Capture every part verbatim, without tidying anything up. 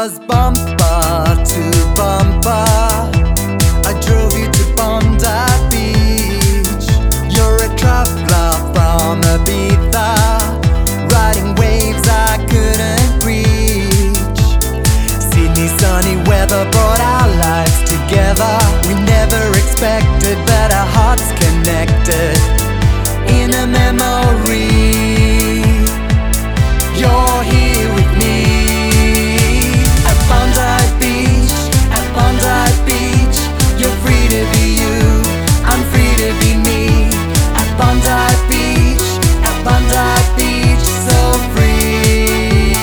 was bumper to bumper. I drove you to Bondi Beach. You're a traveler from Ibiza, riding waves I couldn't reach. Sydney sunny weather brought our lives together. We never expected, but our hearts connected in a memory. You're here with me at Bondi Beach, at Bondi Beach. You're free to be you, I'm free to be me. At Bondi Beach, at Bondi Beach, so free.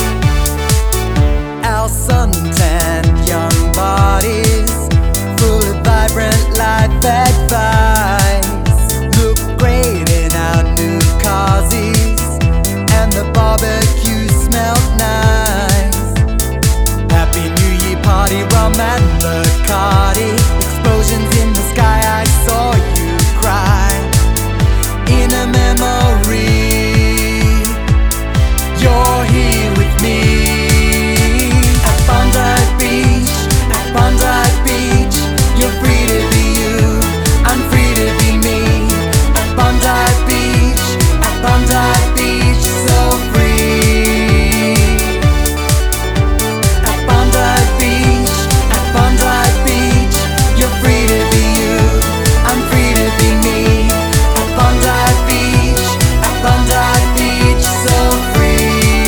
Our suntan young bodies, full of vibrant life advice. Look great in our new Causies, and the barbecue smelled nice. Happy New Year party, rum and Bacardi. Explosions in the sky, I saw you cry in a memory. You're here with me at Bondi Beach, at Bondi Beach. You're free to be you, I'm free to be me. At Bondi Beach, at Bondi Beach, so free. At Bondi Beach, at Bondi Beach. You're free to be you, I'm free to be me. At Bondi Beach, at Bondi Beach, so free.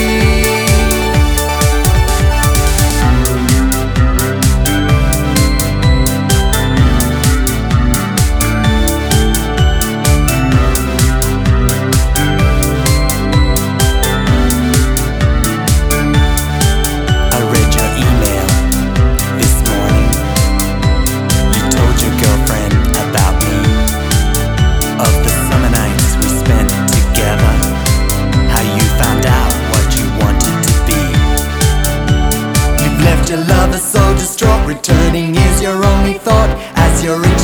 I read your email this morning. You told your girlfriend about me, of the summer nights we spent together, how you found out what you wanted to be. You've left your lover so distraught, returning is your only thought as you're in